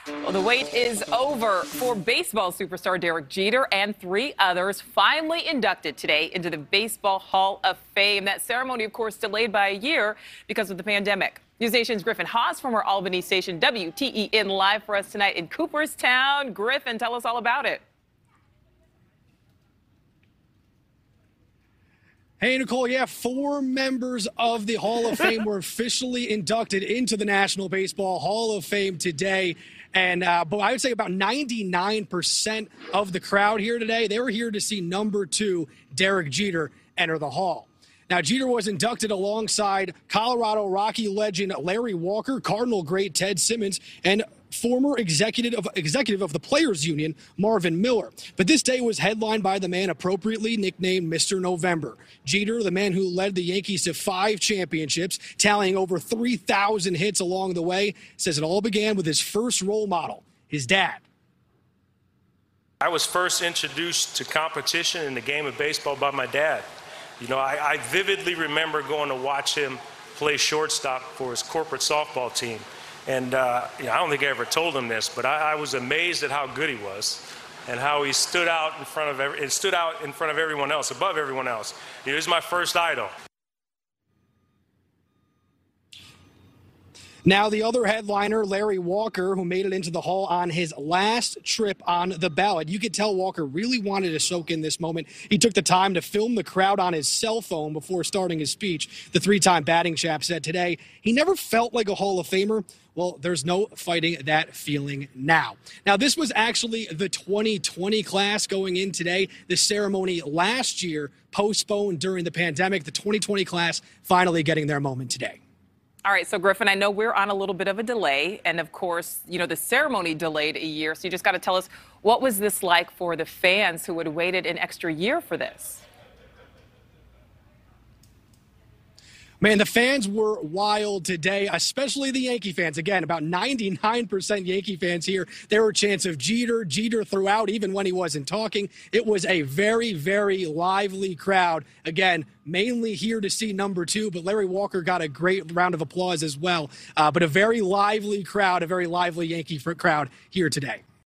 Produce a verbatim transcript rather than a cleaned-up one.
Well, the wait is over for baseball superstar Derek Jeter and three others finally inducted today into the Baseball Hall of Fame. That ceremony, of course, delayed by a year because of the pandemic. News Nation's Griffin Haas from our Albany station W T E N live for us tonight in Cooperstown. Griffin, tell us all about it. Hey, Nicole, yeah, four members of the Hall of Fame were officially inducted into the National Baseball Hall of Fame today. And uh, but I would say about ninety-nine percent of the crowd here today, they were here to see number two, Derek Jeter, enter the Hall. Now, Jeter was inducted alongside Colorado Rocky legend Larry Walker, Cardinal great Ted Simmons, and former executive of, executive of the Players Union, Marvin Miller. But this day was headlined by the man appropriately nicknamed Mister November. Jeter, the man who led the Yankees to five championships, tallying over three thousand hits along the way, says it all began with his first role model, his dad. I was first introduced to competition in the game of baseball by my dad. You know, I, I vividly remember going to watch him play shortstop for his corporate softball team. And uh, you know, I don't think I ever told him this, but I, I was amazed at how good he was and how he stood out in front of every, it stood out in front of everyone else, above everyone else. He was my first idol. Now, the other headliner, Larry Walker, who made it into the Hall on his last trip on the ballot. You could tell Walker really wanted to soak in this moment. He took the time to film the crowd on his cell phone before starting his speech. The three-time batting champ said today he never felt like a Hall of Famer. Well, there's no fighting that feeling now. Now, this was actually the twenty twenty class going in today. The ceremony last year postponed during the pandemic. The twenty twenty class finally getting their moment today. All right, so Griffin, I know we're on a little bit of a delay, and of course, you know, the ceremony delayed a year, so you just got to tell us, what was this like for the fans who had waited an extra year for this? Man, the fans were wild today, especially the Yankee fans. Again, about ninety-nine percent Yankee fans here. There were chants of Jeter, Jeter throughout, even when he wasn't talking. It was a very, very lively crowd. Again, mainly here to see number two, but Larry Walker got a great round of applause as well. Uh, but a very lively crowd, a very lively Yankee crowd here today.